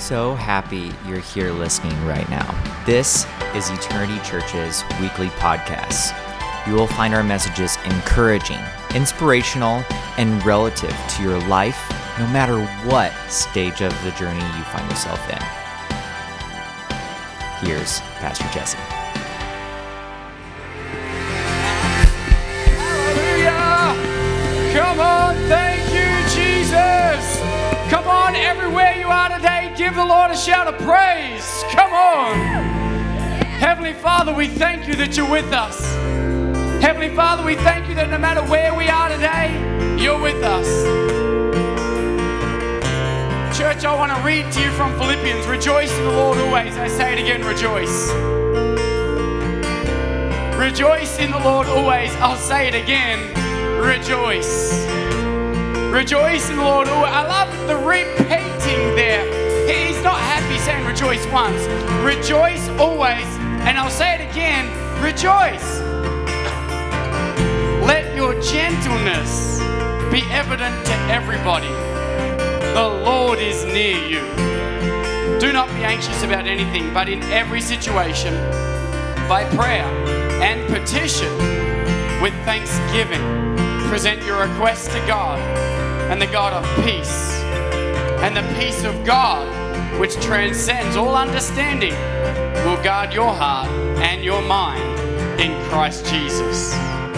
so happy you're here listening right now. This is Eternity Church's weekly podcast. You will find our messages encouraging, inspirational, and relative to your life, no matter what stage of the journey you find yourself in. Here's Pastor Jesse. Hallelujah! Come on, thank you, Jesus! Come on, everywhere you are today, give the Lord a shout of praise. Come on! Heavenly Father, we thank you that you're with us. Heavenly Father, we thank you that no matter where we are today, you're with us. Church, I want to read to you from Philippians. Rejoice in the Lord always. I say it again, rejoice. Rejoice in the Lord always. I'll say it again, rejoice. Rejoice in the Lord always. I love the repeating there. He's not happy saying rejoice once. Rejoice always. And I'll say it again, rejoice. Let your gentleness be evident to everybody. The Lord is near you. Do not be anxious about anything, but in every situation, by prayer and petition, with thanksgiving, present your requests to God, and the God of peace, and the peace of God, which transcends all understanding, will guard your heart and your mind in Christ Jesus.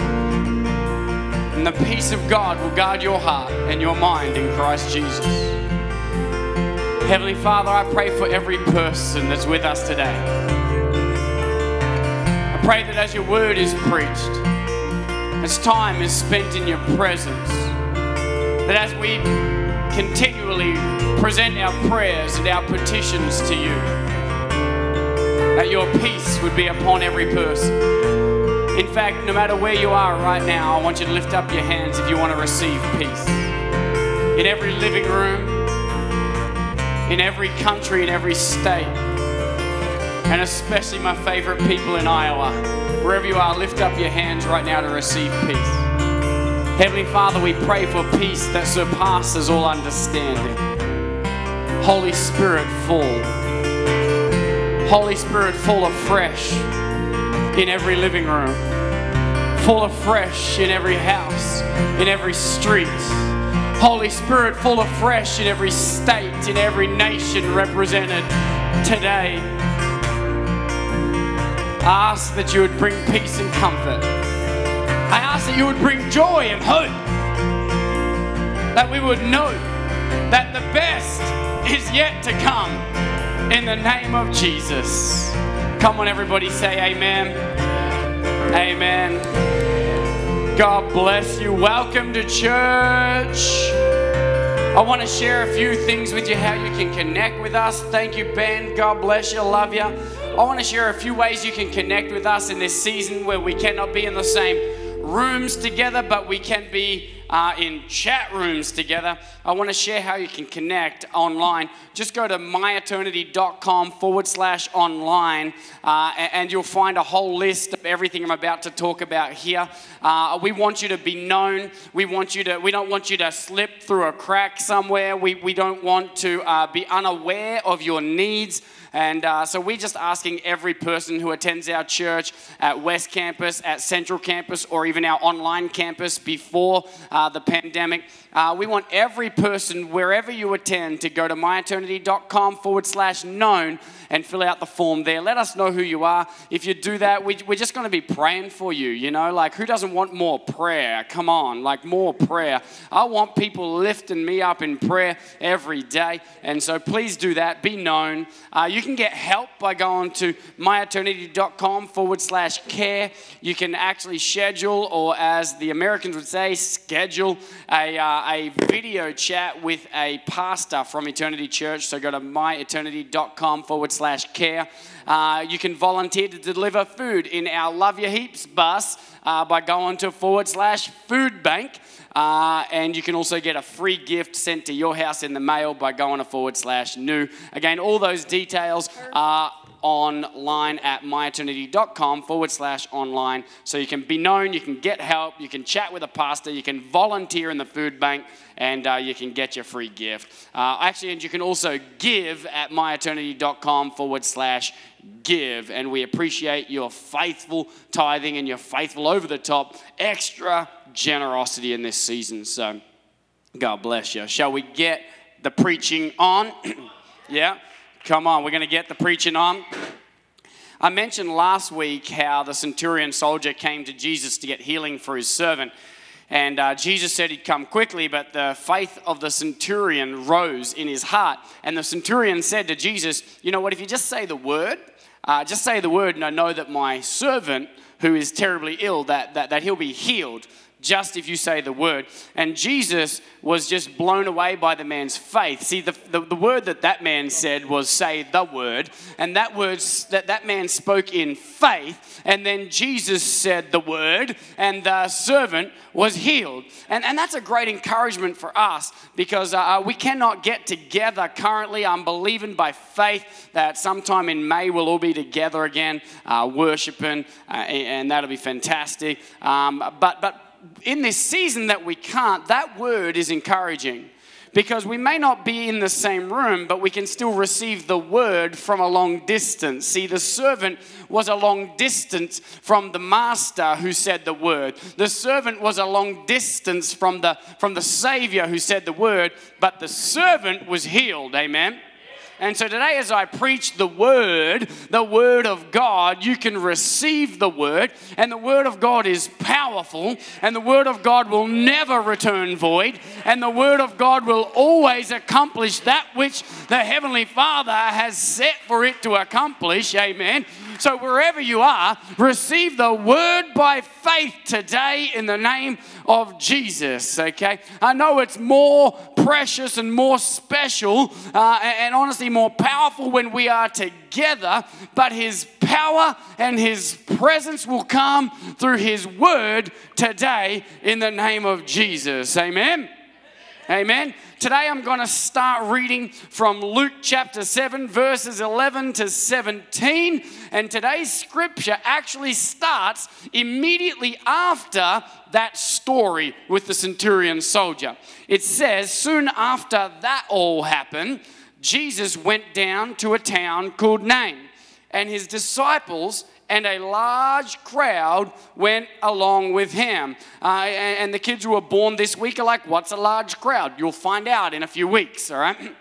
And the peace of God will guard your heart and your mind in Christ Jesus. Heavenly Father, I pray for every person that's with us today. I pray that as your word is preached, as time is spent in your presence, that as we continually present our prayers and our petitions to you, that your peace would be upon every person. In fact, no matter where you are right now, I want you to lift up your hands if you want to receive peace. In every living room, in every country, in every state, and especially my favorite people in Iowa. Wherever you are, lift up your hands right now to receive peace. Heavenly Father, we pray for peace that surpasses all understanding. Holy Spirit, fall. Holy Spirit, fall afresh in every living room, fall afresh in every house, in every street. Holy Spirit, fall afresh in every state, in every nation represented today. I ask that you would bring peace and comfort. I ask that you would bring joy and hope, that we would know that the best is yet to come in the name of Jesus. Come on, everybody, say amen. Amen. God bless you. Welcome to church. I want to share a few things with you, how you can connect with us. Thank you, Ben. God bless you. Love you. I want to share a few ways you can connect with us in this season where we cannot be in the same rooms together, but we can be in chat rooms together. I want to share how you can connect online. Just go to myeternity.com/online and you'll find a whole list of everything I'm about to talk about here. We want you to be known. We don't want you to slip through a crack somewhere. We don't want to be unaware of your needs. And so we're just asking every person who attends our church at West Campus, at Central Campus, or even our online campus before the pandemic. We want every person, wherever you attend, to go to myeternity.com/known and fill out the form there. Let us know who you are. If you do that, we're just going to be praying for you, you know? Like, who doesn't want more prayer? Come on, like more prayer. I want people lifting me up in prayer every day. And so please do that. Be known. You can get help by going to myeternity.com/care. You can actually schedule, or as the Americans would say, schedule a video chat with a pastor from Eternity Church. So go to myeternity.com/care. You can volunteer to deliver food in our Love Your Heaps bus by going to /food bank. And you can also get a free gift sent to your house in the mail by going to /new. Again, all those details are online at myeternity.com/online. So you can be known, you can get help, you can chat with a pastor, you can volunteer in the food bank, and you can get your free gift. And you can also give at myeternity.com/give. And we appreciate your faithful tithing and your faithful over-the-top extra generosity in this season. So God bless you. Shall we get the preaching on? Yeah? Come on, we're going to get the preaching on. I mentioned last week how the centurion soldier came to Jesus to get healing for his servant. And Jesus said he'd come quickly, but the faith of the centurion rose in his heart. And the centurion said to Jesus, you know what, if you just say the word, and I know that my servant, who is terribly ill, that he'll be healed. Just if you say the word. And Jesus was just blown away by the man's faith. See, the word that man said was say the word. And that word that man spoke in faith. And then Jesus said the word. And the servant was healed. And that's a great encouragement for us. Because we cannot get together currently. I'm believing by faith that sometime in May we'll all be together again. Worshiping. And that'll be fantastic. But in this season that we can't, that word is encouraging because we may not be in the same room, but we can still receive the word from a long distance. See, the servant was a long distance from the master who said the word. The servant was a long distance from the Savior who said the word, but the servant was healed. Amen. And so today as I preach the word of God, you can receive the word. And the word of God is powerful. And the word of God will never return void. And the word of God will always accomplish that which the Heavenly Father has set for it to accomplish. Amen. So wherever you are, receive the word by faith today in the name of Jesus, okay? I know it's more precious and more special and honestly more powerful when we are together, but His power and His presence will come through His word today in the name of Jesus. Amen? Amen. Today I'm going to start reading from Luke chapter 7, verses 11 to 17. And today's scripture actually starts immediately after that story with the centurion soldier. It says, soon after that all happened, Jesus went down to a town called Nain, and his disciples and a large crowd went along with him. And the kids who were born this week are like, what's a large crowd? You'll find out in a few weeks, all right?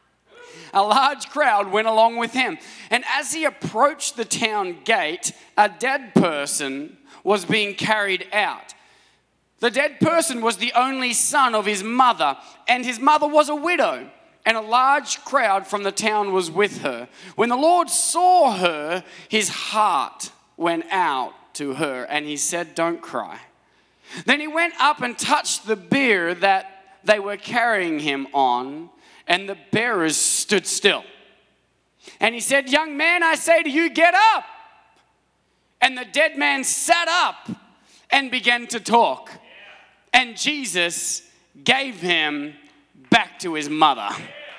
A large crowd went along with him. And as he approached the town gate, a dead person was being carried out. The dead person was the only son of his mother, and his mother was a widow. And a large crowd from the town was with her. When the Lord saw her, his heart went out to her, and he said, don't cry. Then he went up and touched the bier that they were carrying him on, and the bearers stood still. And he said, young man, I say to you, get up. And the dead man sat up and began to talk. And Jesus gave him back to his mother.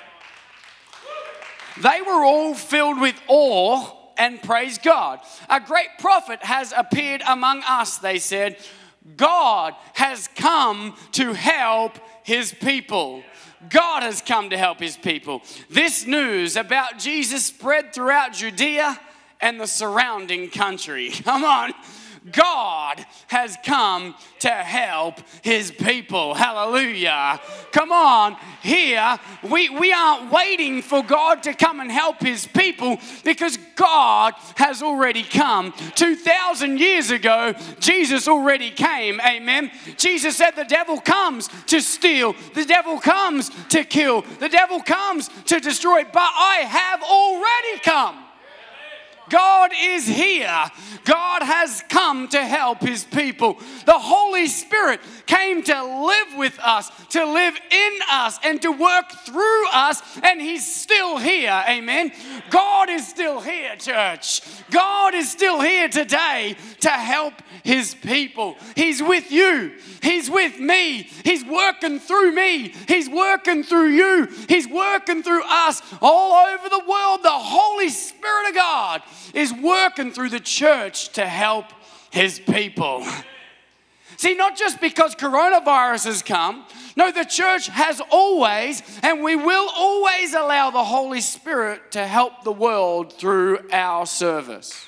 They were all filled with awe and praised God. A great prophet has appeared among us, they said. God has come to help his people. God has come to help his people. This news about Jesus spread throughout Judea and the surrounding country. Come on. God has come to help his people. Hallelujah. Come on. Here, we aren't waiting for God to come and help his people because God has already come. 2,000 years ago, Jesus already came. Amen. Jesus said the devil comes to steal. The devil comes to kill. The devil comes to destroy. But I have already come. God is here. God has come to help his people. The Holy Spirit came to live with us, to live in us, and to work through us, and he's still here. Amen. God is still here, church. God is still here today to help his people. He's with you. He's with me. He's working through me. He's working through you. He's working through us all over the world. The Holy Spirit of God is working through the church to help his people. See, not just because coronavirus has come. No, the church has always, and we will always allow the Holy Spirit to help the world through our service.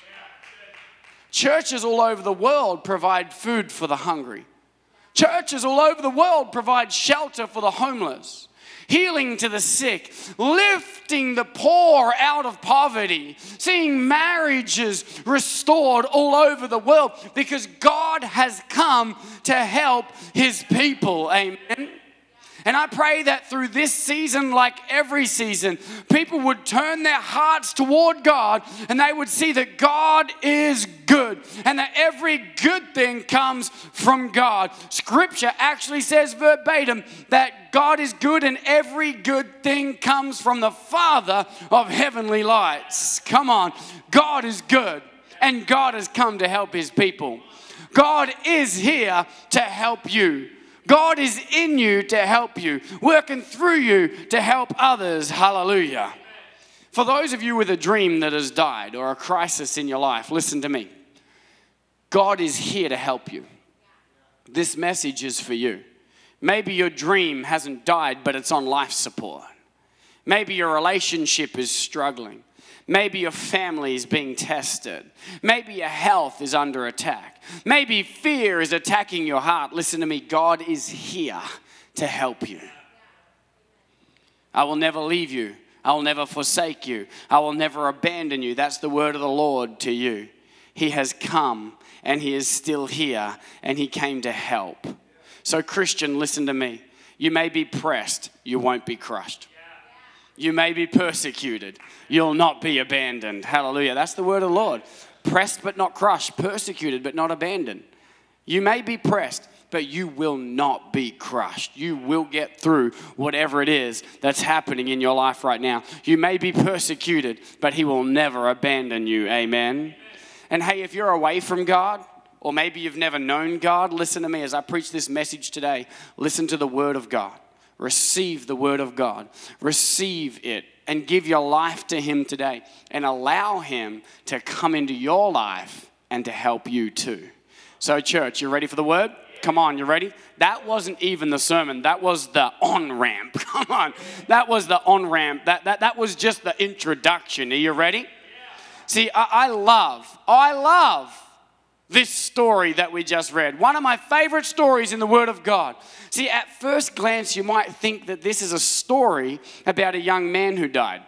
Churches all over the world provide food for the hungry. Churches all over the world provide shelter for the homeless, healing to the sick, lifting the poor out of poverty, seeing marriages restored all over the world because God has come to help his people. Amen. And I pray that through this season, like every season, people would turn their hearts toward God and they would see that God is good and that every good thing comes from God. Scripture actually says verbatim that God is good and every good thing comes from the Father of heavenly lights. Come on, God is good and God has come to help his people. God is here to help you. God is in you to help you, working through you to help others. Hallelujah. For those of you with a dream that has died or a crisis in your life, listen to me. God is here to help you. This message is for you. Maybe your dream hasn't died, but it's on life support. Maybe your relationship is struggling. Maybe your family is being tested. Maybe your health is under attack. Maybe fear is attacking your heart. Listen to me, God is here to help you. I will never leave you. I will never forsake you. I will never abandon you. That's the word of the Lord to you. He has come and he is still here and he came to help. So Christian, listen to me. You may be pressed, you won't be crushed. You may be persecuted. You'll not be abandoned. Hallelujah. That's the word of the Lord. Pressed but not crushed. Persecuted but not abandoned. You may be pressed, but you will not be crushed. You will get through whatever it is that's happening in your life right now. You may be persecuted, but he will never abandon you. Amen. And hey, if you're away from God, or maybe you've never known God, listen to me as I preach this message today. Listen to the word of God. Receive the word of God. Receive it and give your life to him today and allow him to come into your life and to help you too. So church, you ready for the word? Come on, you ready? That wasn't even the sermon. That was the on-ramp. Come on. That was the on-ramp. That was just the introduction. Are you ready? See, I love this story that we just read. One of my favorite stories in the Word of God. See, at first glance, you might think that this is a story about a young man who died.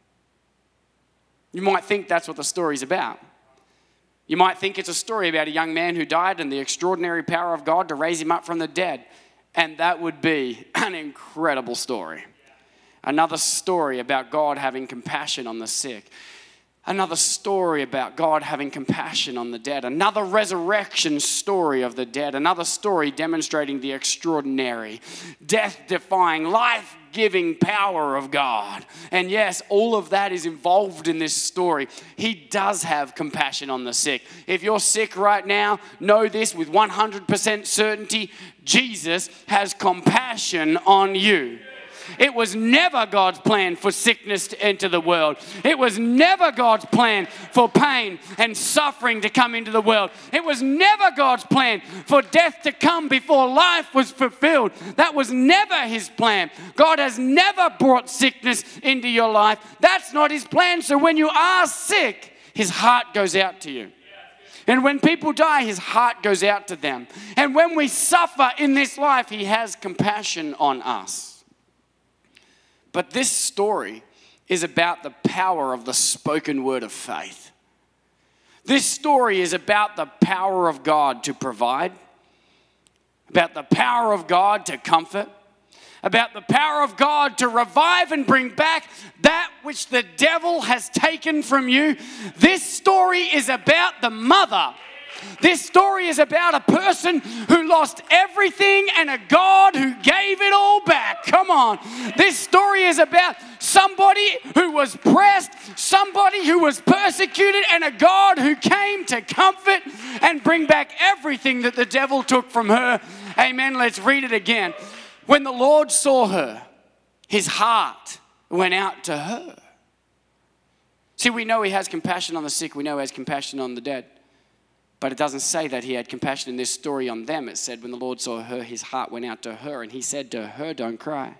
You might think that's what the story's about. You might think it's a story about a young man who died and the extraordinary power of God to raise him up from the dead. And that would be an incredible story. Another story about God having compassion on the sick. Another story about God having compassion on the dead. Another resurrection story of the dead. Another story demonstrating the extraordinary, death-defying, life-giving power of God. And yes, all of that is involved in this story. He does have compassion on the sick. If you're sick right now, know this with 100% certainty. Jesus has compassion on you. It was never God's plan for sickness to enter the world. It was never God's plan for pain and suffering to come into the world. It was never God's plan for death to come before life was fulfilled. That was never his plan. God has never brought sickness into your life. That's not his plan. So when you are sick, his heart goes out to you. And when people die, his heart goes out to them. And when we suffer in this life, he has compassion on us. But this story is about the power of the spoken word of faith. This story is about the power of God to provide, about the power of God to comfort, about the power of God to revive and bring back that which the devil has taken from you. This story is about the mother. This story is about a person who lost everything and a God who gave it all back. Come on. This story is about somebody who was pressed, somebody who was persecuted, and a God who came to comfort and bring back everything that the devil took from her. Amen. Let's read it again. When the Lord saw her, his heart went out to her. See, we know he has compassion on the sick. We know he has compassion on the dead. But it doesn't say that he had compassion in this story on them. It said when the Lord saw her, his heart went out to her. And he said to her, don't cry.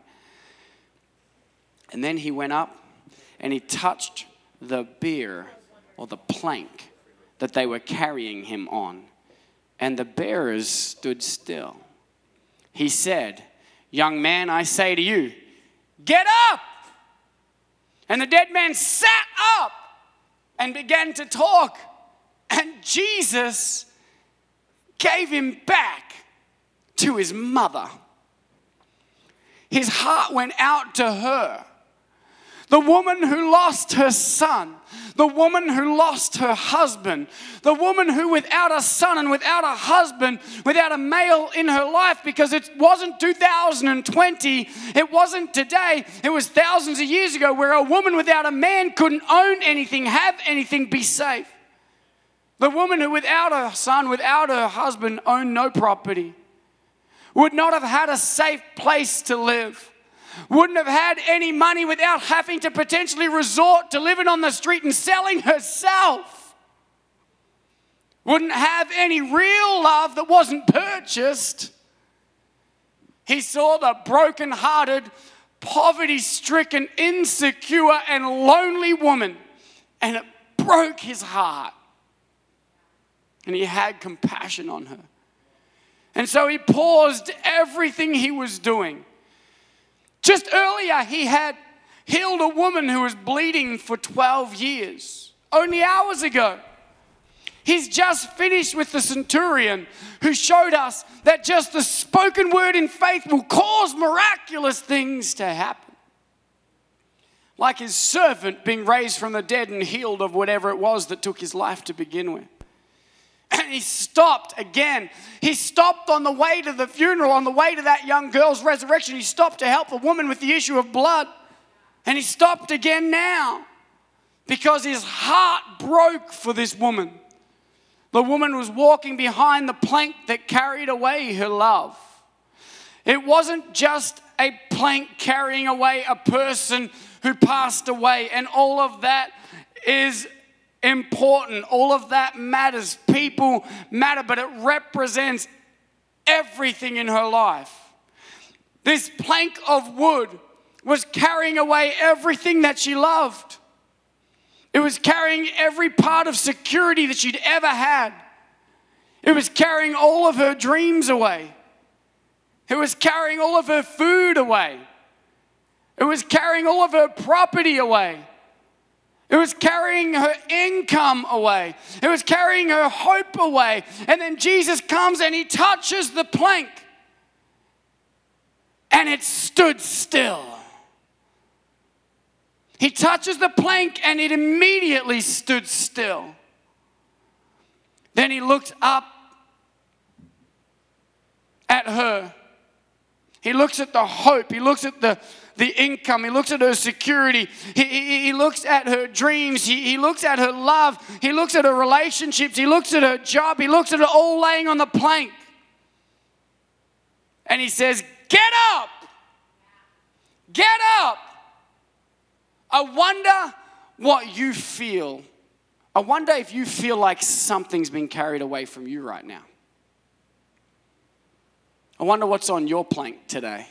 And then he went up and he touched the bier or the plank that they were carrying him on. And the bearers stood still. He said, young man, I say to you, get up. And the dead man sat up and began to talk. And Jesus gave him back to his mother. His heart went out to her. The woman who lost her son, the woman who lost her husband, the woman who without a son and without a husband, without a male in her life, because it wasn't 2020, it wasn't today, it was thousands of years ago, where a woman without a man couldn't own anything, have anything, be safe. The woman who without a son, without her husband, owned no property, would not have had a safe place to live, wouldn't have had any money without having to potentially resort to living on the street and selling herself, wouldn't have any real love that wasn't purchased. He saw the broken-hearted, poverty-stricken, insecure, and lonely woman, and it broke his heart. And he had compassion on her. And so he paused everything he was doing. Just earlier, he had healed a woman who was bleeding for 12 years. Only hours ago. He's just finished with the centurion who showed us that just the spoken word in faith will cause miraculous things to happen. Like his servant being raised from the dead and healed of whatever it was that took his life to begin with. And he stopped again. He stopped on the way to the funeral, on the way to that young girl's resurrection. He stopped to help a woman with the issue of blood. And he stopped again now because his heart broke for this woman. The woman was walking behind the plank that carried away her love. It wasn't just a plank carrying away a person who passed away, and all of that is important. All of that matters. People matter, but it represents everything in her life. This plank of wood was carrying away everything that she loved. It was carrying every part of security that she'd ever had. It was carrying all of her dreams away. It was carrying all of her food away. It was carrying all of her property away. It was carrying her income away. It was carrying her hope away. And then Jesus comes and he touches the plank. And it stood still. He touches the plank and it immediately stood still. Then he looked up at her. He looks at the hope. He looks at the income. He looks at her security. He looks at her dreams. He looks at her love. He looks at her relationships. He looks at her job. He looks at it all laying on the plank. And he says, get up. Get up. I wonder what you feel. I wonder if you feel like something's been carried away from you right now. I wonder what's on your plank today.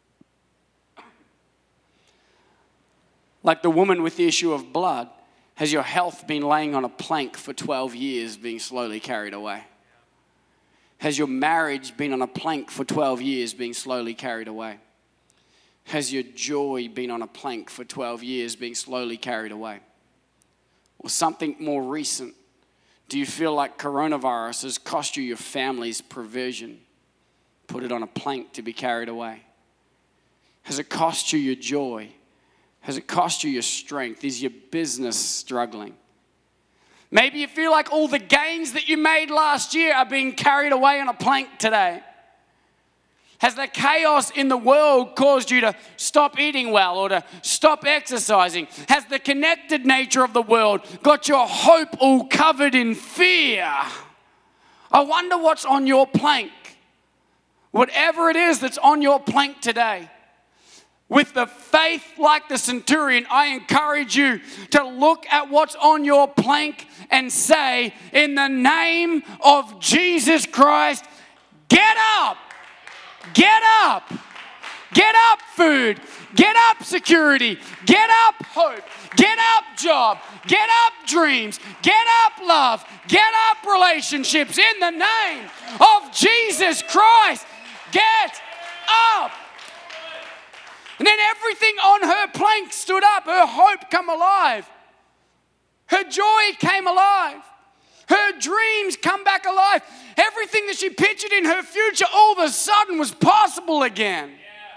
Like the woman with the issue of blood, has your health been laying on a plank for 12 years being slowly carried away? Has your marriage been on a plank for 12 years being slowly carried away? Has your joy been on a plank for 12 years being slowly carried away? Or something more recent? Do you feel like coronavirus has cost you your family's provision? Put it on a plank to be carried away. Has it cost you your joy? Has it cost you your strength? Is your business struggling? Maybe you feel like all the gains that you made last year are being carried away on a plank today. Has the chaos in the world caused you to stop eating well or to stop exercising? Has the connected nature of the world got your hope all covered in fear? I wonder what's on your plank. Whatever it is that's on your plank today, with the faith like the centurion, I encourage you to look at what's on your plank and say, in the name of Jesus Christ, get up. Get up. Get up, food. Get up, security. Get up, hope. Get up, job. Get up, dreams. Get up, love. Get up, relationships. In the name of Jesus Christ, get up. And then everything on her plank stood up. Her hope come alive. Her joy came alive. Her dreams come back alive. Everything that she pictured in her future all of a sudden was possible again.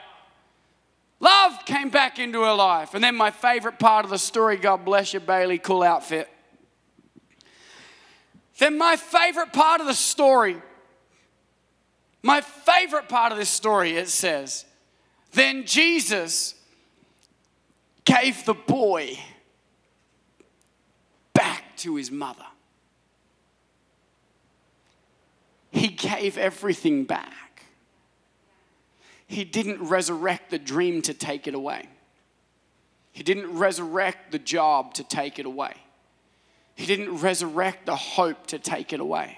Love came back into her life. And then my favorite part of the story, God bless you, Bailey, cool outfit. Then my favorite part of the story, it says, then Jesus gave the boy back to his mother. He gave everything back. He didn't resurrect the dream to take it away. He didn't resurrect the job to take it away. He didn't resurrect the hope to take it away.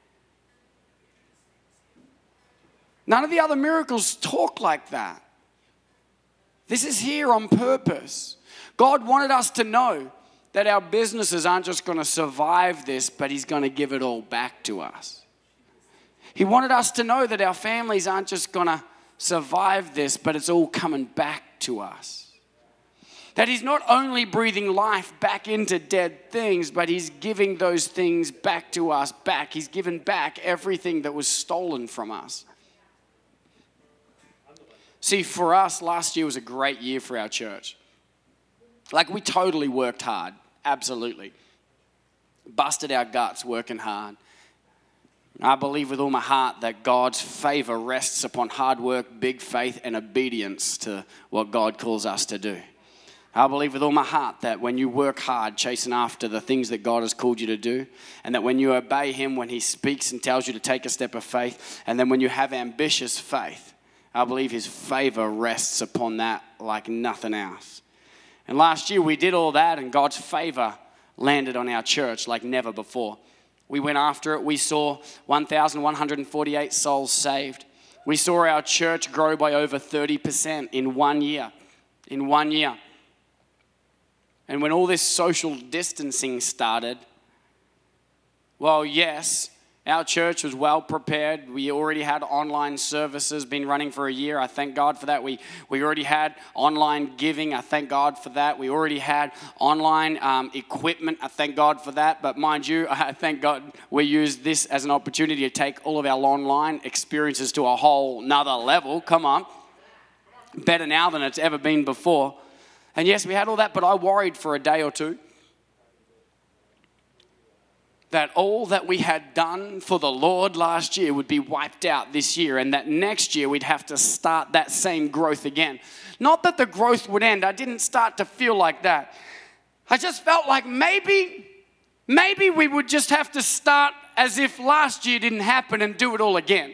None of the other miracles talk like that. This is here on purpose. God wanted us to know that our businesses aren't just going to survive this, but He's going to give it all back to us. He wanted us to know that our families aren't just going to survive this, but it's all coming back to us. That He's not only breathing life back into dead things, but He's giving those things back to us back. He's given back everything that was stolen from us. See, for us, last year was a great year for our church. Like, we totally worked hard, absolutely. Busted our guts working hard. I believe with all my heart that God's favor rests upon hard work, big faith, and obedience to what God calls us to do. I believe with all my heart that when you work hard chasing after the things that God has called you to do, and that when you obey Him when He speaks and tells you to take a step of faith, and then when you have ambitious faith, I believe His favor rests upon that like nothing else. And last year we did all that, and God's favor landed on our church like never before. We went after it. We saw 1,148 souls saved. We saw our church grow by over 30% in 1 year. In 1 year. And when all this social distancing started, well, yes, our church was well prepared. We already had online services been running for a year. I thank God for that. We already had online giving. I thank God for that. We already had online equipment. I thank God for that. But mind you, I thank God we used this as an opportunity to take all of our online experiences to a whole nother level. Come on. Better now than it's ever been before. And yes, we had all that, but I worried for a day or two that all that we had done for the Lord last year would be wiped out this year, and that next year we'd have to start that same growth again. Not that the growth would end. I didn't start to feel like that. I just felt like maybe we would just have to start as if last year didn't happen and do it all again.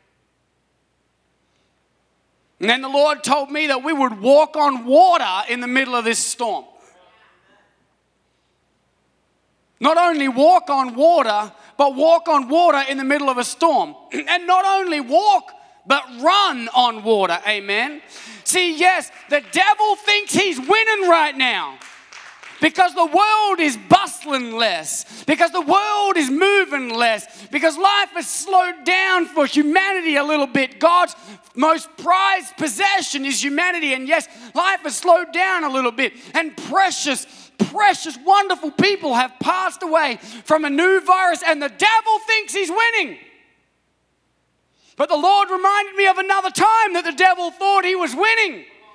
And then the Lord told me that we would walk on water in the middle of this storm. Not only walk on water, but walk on water in the middle of a storm. And not only walk, but run on water. Amen. See, yes, the devil thinks he's winning right now. Because the world is bustling less. Because the world is moving less. Because life has slowed down for humanity a little bit. God's most prized possession is humanity. And yes, life has slowed down a little bit. And precious, wonderful people have passed away from a new virus. And the devil thinks he's winning. But the Lord reminded me of another time that the devil thought he was winning.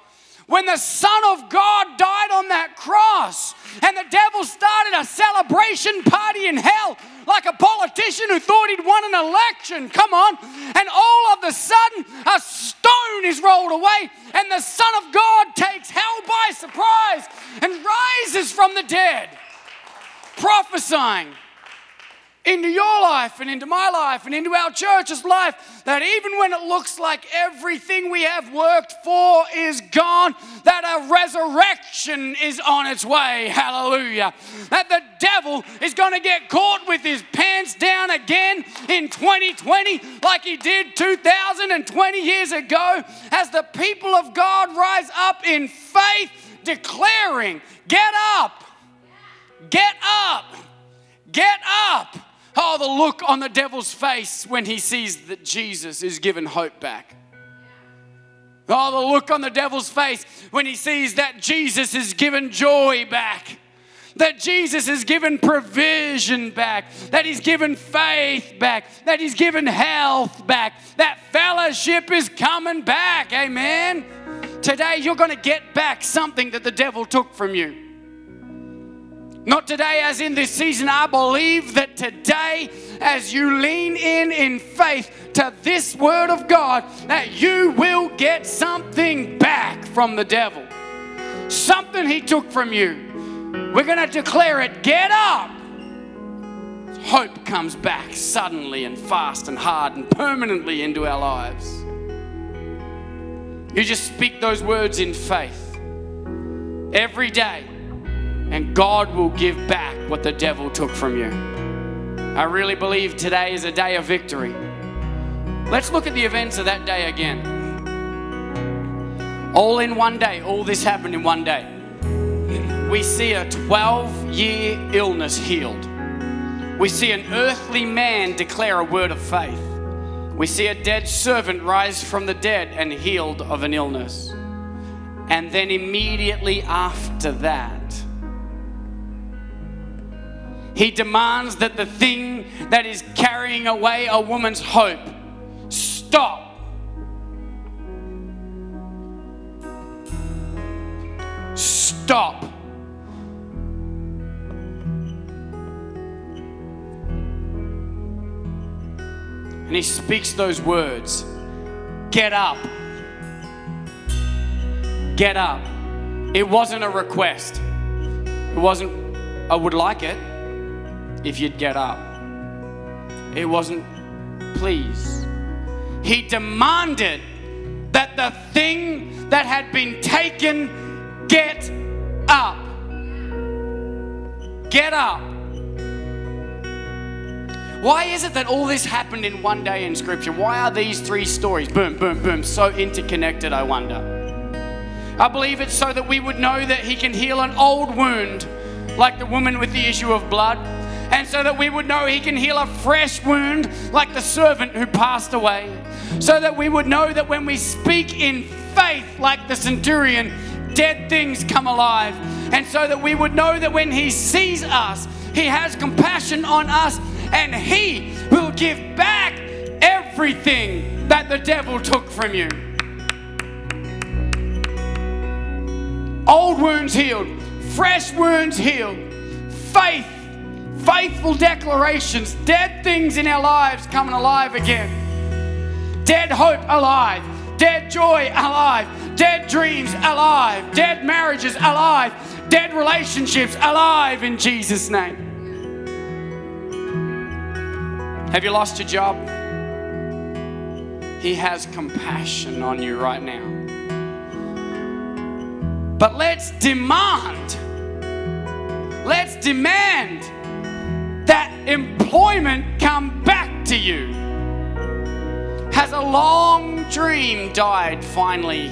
when the Son of God died on that cross and the devil started a celebration party in hell like a politician who thought he'd won an election. Come on. And all of a sudden, a stone is rolled away and the Son of God takes hell by surprise and rises from the dead, prophesying into your life and into my life and into our church's life, that even when it looks like everything we have worked for is gone, that a resurrection is on its way. Hallelujah. That the devil is going to get caught with his pants down again in 2020 like he did 2020 years ago, as the people of God rise up in faith, declaring, get up, get up, get up. Oh, the look on the devil's face when he sees that Jesus is given hope back. Oh, the look on the devil's face when he sees that Jesus is given joy back. That Jesus is given provision back. That he's given faith back. That he's given health back. That fellowship is coming back. Amen. Today you're going to get back something that the devil took from you. Not today as in this season. I believe that today, as you lean in faith to this word of God, that you will get something back from the devil. Something he took from you. We're going to declare it. Get up. Hope comes back suddenly and fast and hard and permanently into our lives. You just speak those words in faith every day, and God will give back what the devil took from you. I really believe today is a day of victory. Let's look at the events of that day again. All in one day. All this happened in one day. We see a 12-year illness healed. We see an earthly man declare a word of faith. We see a dead servant rise from the dead and healed of an illness. And then immediately after that, he demands that the thing that is carrying away a woman's hope stop. Stop. And he speaks those words. Get up. Get up. It wasn't a request. It wasn't, I would like it if you'd get up. It wasn't, please. He demanded that the thing that had been taken get up. Get up. Why is it that all this happened in one day in Scripture? Why are these three stories, boom, boom, boom, so interconnected, I wonder? I believe it's so that we would know that he can heal an old wound like the woman with the issue of blood. And so that we would know he can heal a fresh wound like the servant who passed away. So that we would know that when we speak in faith like the centurion, dead things come alive. And so that we would know that when he sees us, he has compassion on us and he will give back everything that the devil took from you. Old wounds healed, fresh wounds healed, faith, faithful declarations, dead things in our lives coming alive again. Dead hope alive, dead joy alive, dead dreams alive, dead marriages alive, dead relationships alive in Jesus' name. Have you lost your job? He has compassion on you right now. But let's demand that employment come back to you. Has a long dream died finally?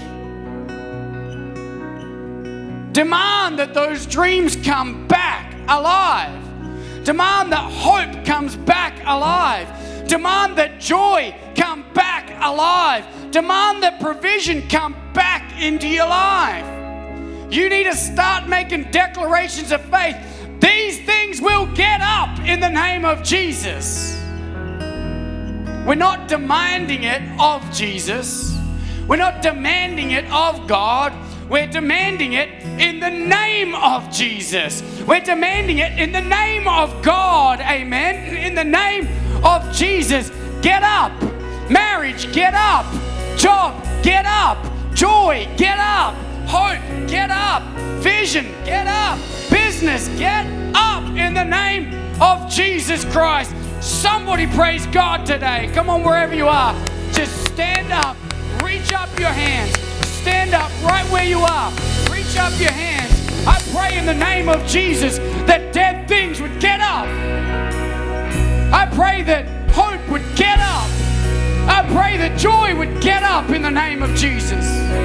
Demand that those dreams come back alive. Demand that hope comes back alive. Demand that joy come back alive. Demand that provision come back into your life. You need to start making declarations of faith. These things will get up in the name of Jesus. We're not demanding it of Jesus. We're not demanding it of God. We're demanding it in the name of Jesus. We're demanding it in the name of God. Amen. In the name of Jesus. Get up. Marriage, get up. Job, get up. Joy, get up. Hope, get up. Vision, get up. Business, get up in the name of Jesus Christ. Somebody praise God today. Come on, wherever you are. Just stand up. Reach up your hands. Stand up right where you are. Reach up your hands. I pray in the name of Jesus that dead things would get up. I pray that hope would get up. I pray that joy would get up in the name of Jesus.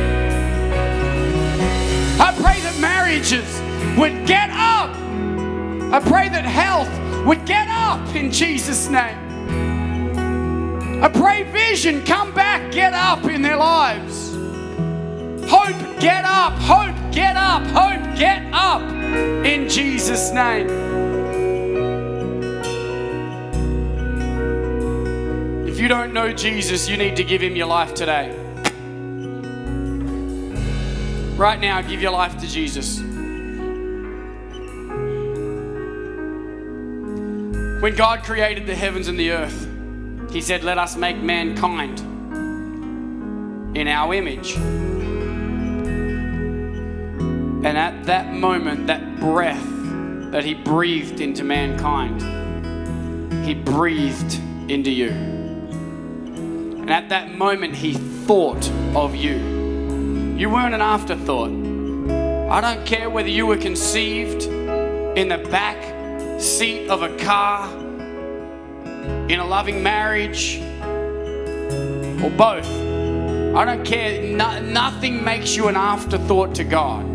I pray that marriages would get up. I pray that health would get up in Jesus' name. I pray vision, come back, get up in their lives. Hope, get up. Hope, get up. Hope, get up in Jesus' name. If you don't know Jesus, you need to give him your life today. Right now, give your life to Jesus. When God created the heavens and the earth, he said, let us make mankind in our image. And at that moment, that breath that he breathed into mankind, he breathed into you. And at that moment, he thought of you. You weren't an afterthought. I don't care whether you were conceived in the back seat of a car, in a loving marriage, or both. I don't care. Nothing makes you an afterthought to God.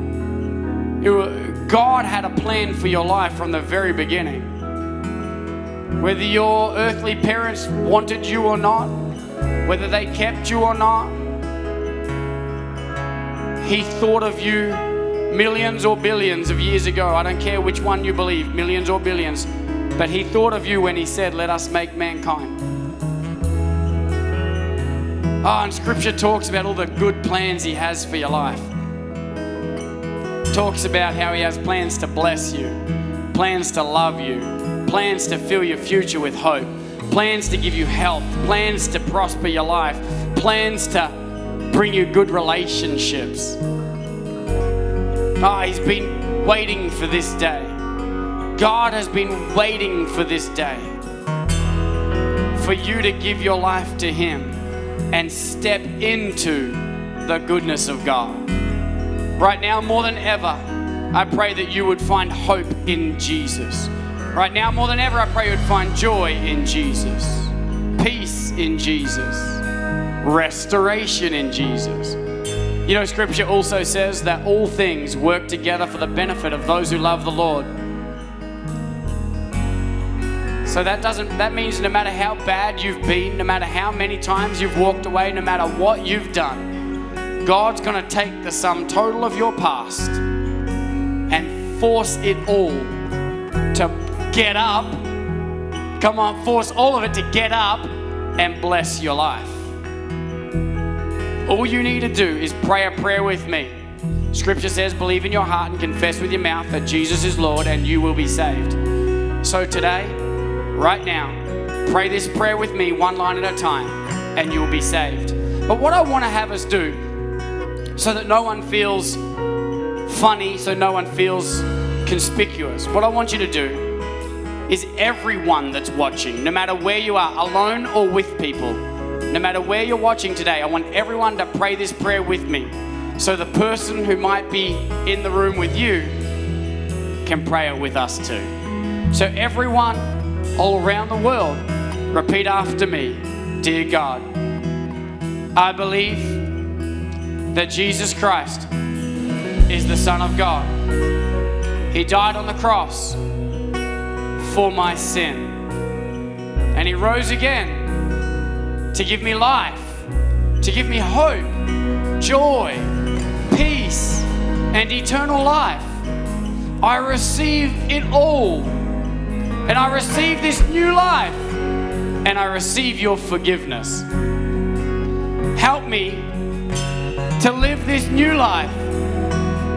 God had a plan for your life from the very beginning. Whether your earthly parents wanted you or not, whether they kept you or not, he thought of you millions or billions of years ago. I don't care which one you believe, millions or billions. But he thought of you when he said, let us make mankind. And scripture talks about all the good plans he has for your life. Talks about how he has plans to bless you, plans to love you, plans to fill your future with hope, plans to give you health, plans to prosper your life, plans to bring you good relationships. He's been waiting for this day. God has been waiting for this day for you to give your life to him and step into the goodness of God. Right now, more than ever, I pray that you would find hope in Jesus. Right now, more than ever, I pray you would find joy in Jesus, peace in Jesus, restoration in Jesus. You know, scripture also says that all things work together for the benefit of those who love the Lord. So that means no matter how bad you've been, no matter how many times you've walked away, no matter what you've done, God's going to take the sum total of your past and force it all to get up. Come on, force all of it to get up and bless your life. All you need to do is pray a prayer with me. Scripture says, believe in your heart and confess with your mouth that Jesus is Lord and you will be saved. So today, right now, pray this prayer with me one line at a time and you will be saved. But what I want to have us do, so that no one feels funny, so no one feels conspicuous, what I want you to do is everyone that's watching, no matter where you are, alone or with people, no matter where you're watching today, I want everyone to pray this prayer with me. So the person who might be in the room with you can pray it with us too. So everyone all around the world, repeat after me. Dear God, I believe that Jesus Christ is the Son of God. He died on the cross for my sin. And he rose again to give me life, to give me hope, joy, peace, and eternal life. I receive it all. And I receive this new life. And I receive your forgiveness. Help me to live this new life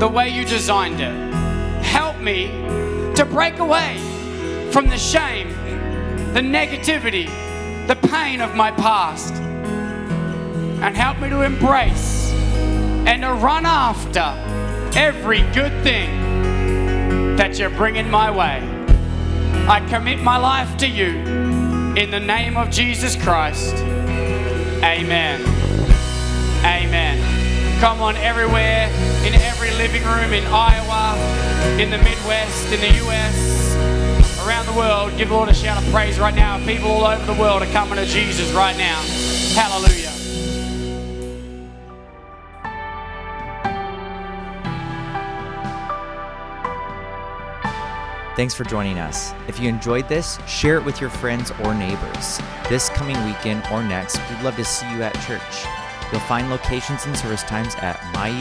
the way you designed it. Help me to break away from the shame, the negativity, the pain of my past, and help me to embrace and to run after every good thing that you're bringing my way. I commit my life to you in the name of Jesus Christ. Amen. Amen. Come on, everywhere, in every living room in Iowa, in the Midwest, in the US, around the world, give the Lord a shout of praise right now. People all over the world are coming to Jesus right now. Hallelujah. Thanks for joining us. If you enjoyed this, share it with your friends or neighbors. This coming weekend or next, we'd love to see you at church. You'll find locations and service times at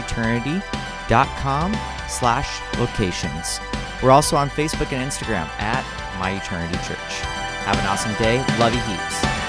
myeternity.com/locations. We're also on Facebook and Instagram at My Eternity Church. Have an awesome day. Love you heaps.